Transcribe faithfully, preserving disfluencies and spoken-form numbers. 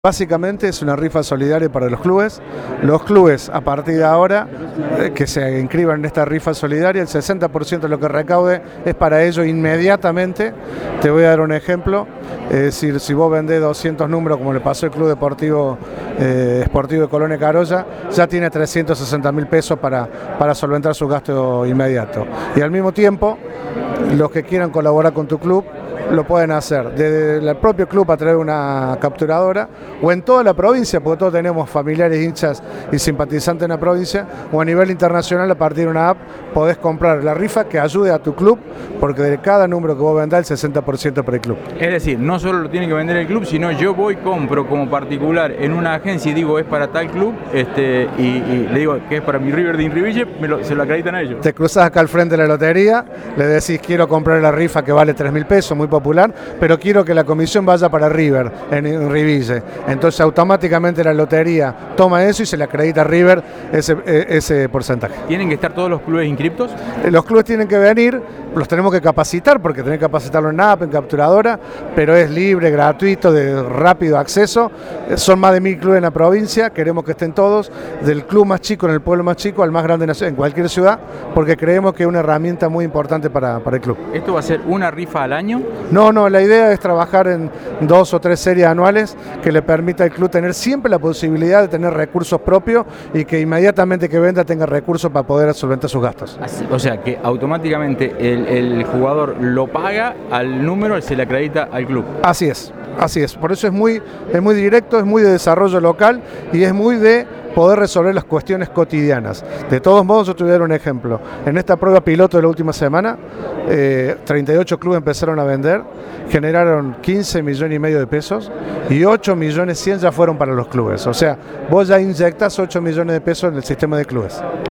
Básicamente es una rifa solidaria para los clubes. Los clubes, a partir de ahora, eh, que se inscriban en esta rifa solidaria, el sesenta por ciento de lo que recaude es para ello inmediatamente. Te voy a dar un ejemplo. Es decir, si vos vendés doscientos números, como le pasó al Club Deportivo eh, Esportivo de Colonia Carolla, ya tiene trescientos sesenta mil pesos para, para solventar su gasto inmediato. Y al mismo tiempo, los que quieran colaborar con tu club, lo pueden hacer desde el propio club a través de una capturadora o en toda la provincia, porque todos tenemos familiares, hinchas y simpatizantes en la provincia, o a nivel internacional a partir de una app podés comprar la rifa que ayude a tu club, porque de cada número que vos vendás el sesenta por ciento para el club. Es decir, no solo lo tiene que vender el club, sino yo voy, compro como particular en una agencia y digo es para tal club, este, y, y le digo que es para mi River de Inriville, me lo, se lo acreditan a ellos. Te cruzás acá al frente de la lotería, le decís quiero comprar la rifa que vale tres mil pesos, muy popular, pero quiero que la comisión vaya para River en Inriville. Entonces automáticamente la lotería toma eso y se le acredita a River ese, ese porcentaje. ¿Tienen que estar todos los clubes inscriptos? Los clubes tienen que venir, los tenemos que capacitar porque tenemos que capacitarlo en app, en capturadora, pero es libre, gratuito, de rápido acceso. Son más de mil clubes en la provincia, queremos que estén todos, del club más chico en el pueblo más chico al más grande en cualquier ciudad, porque creemos que es una herramienta muy importante para, para el club. ¿Esto va a ser una rifa al año? No, no, la idea es trabajar en dos o tres series anuales que le permita al club tener siempre la posibilidad de tener recursos propios y que inmediatamente que venda tenga recursos para poder solventar sus gastos. Así, o sea que automáticamente el, el jugador lo paga al número, se le acredita al club. Así es, así es. Por eso es muy, es muy directo, es muy de desarrollo local y es muy de poder resolver las cuestiones cotidianas. De todos modos, yo te voy a dar un ejemplo. En esta prueba piloto de la última semana, eh, treinta y ocho clubes empezaron a vender, generaron quince millones y medio de pesos y ocho millones cien ya fueron para los clubes. O sea, vos ya inyectás ocho millones de pesos en el sistema de clubes.